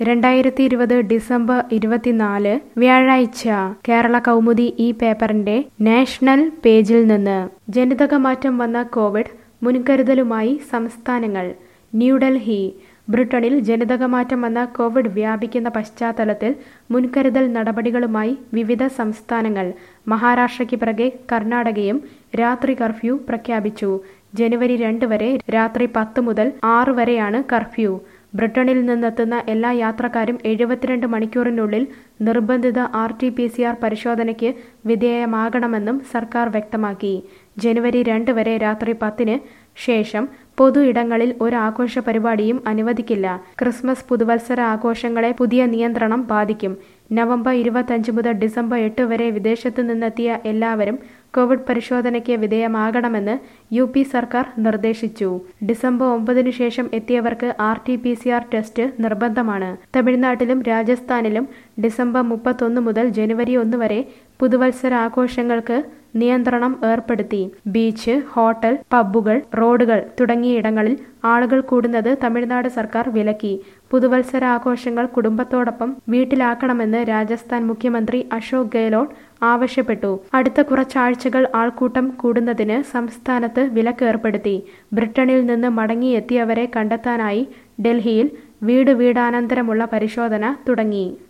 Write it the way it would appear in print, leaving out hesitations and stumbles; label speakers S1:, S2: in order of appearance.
S1: 2020 December 24 വ്യാഴാഴ്ച കേരള കൗമുദി ഈ പേപ്പറിന്റെ നാഷണൽ പേജിൽ നിന്ന് ജനിതക മാറ്റം വന്ന കോവിഡ് മുൻകരുതലുമായി സംസ്ഥാനങ്ങൾ. ന്യൂഡൽഹി. ബ്രിട്ടനിൽ ജനിതകമാറ്റം വന്ന കോവിഡ് വ്യാപിക്കുന്ന പശ്ചാത്തലത്തിൽ മുൻകരുതൽ നടപടികളുമായി വിവിധ സംസ്ഥാനങ്ങൾ. മഹാരാഷ്ട്രയ്ക്ക് പിറകെ കർണാടകയും രാത്രി കർഫ്യൂ പ്രഖ്യാപിച്ചു. ജനുവരി 2 വരെ രാത്രി 10 മുതൽ 6 വരെയാണ് കർഫ്യൂ. ബ്രിട്ടനിൽ നിന്നെത്തുന്ന എല്ലാ യാത്രക്കാരും 72 മണിക്കൂറിനുള്ളിൽ നിർബന്ധിത RT-PCR പരിശോധനയ്ക്ക് വിധേയമാകണമെന്നും സർക്കാർ വ്യക്തമാക്കി. ജനുവരി 2 വരെ രാത്രി 10-ന് ശേഷം പൊതു ഇടങ്ങളിൽ ഒരു ആഘോഷ പരിപാടിയും അനുവദിക്കില്ല. ക്രിസ്മസ്, പുതുവത്സര ആഘോഷങ്ങളെ പുതിയ നിയന്ത്രണം ബാധിക്കും. നവംബർ 25 മുതൽ ഡിസംബർ 8 വരെ വിദേശത്തു നിന്നെത്തിയ എല്ലാവരും കോവിഡ് പരിശോധനയ്ക്ക് വിധേയമാകണമെന്ന് UP സർക്കാർ നിർദ്ദേശിച്ചു. ഡിസംബർ 9-ന് ശേഷം എത്തിയവർക്ക് RT-PCR ടെസ്റ്റ് നിർബന്ധമാണ്. തമിഴ്നാട്ടിലും രാജസ്ഥാനിലും ഡിസംബർ 31 മുതൽ ജനുവരി 1 വരെ പുതുവത്സര ആഘോഷങ്ങൾക്ക് നിയന്ത്രണം ഏർപ്പെടുത്തി. ബീച്ച്, ഹോട്ടൽ, പബ്ബുകൾ, റോഡുകൾ തുടങ്ങിയിടങ്ങളിൽ ആളുകൾ കൂടുന്നത് തമിഴ്നാട് സർക്കാർ വിലക്കി. പുതുവത്സര ആഘോഷങ്ങൾ കുടുംബത്തോടൊപ്പം വീട്ടിലാക്കണമെന്ന് രാജസ്ഥാൻ മുഖ്യമന്ത്രി അശോക് ഗെഹ്ലോട്ട് ആവശ്യപ്പെട്ടു. അടുത്ത കുറച്ചാഴ്ചകൾ ആൾക്കൂട്ടം കൂടുന്നതിന് സംസ്ഥാനത്ത് വിലക്ക് ഏർപ്പെടുത്തി. ബ്രിട്ടനിൽ നിന്ന് മടങ്ങിയെത്തിയവരെ കണ്ടെത്താനായി ഡൽഹിയിൽ വീടാനന്തരമുള്ള പരിശോധന തുടങ്ങി.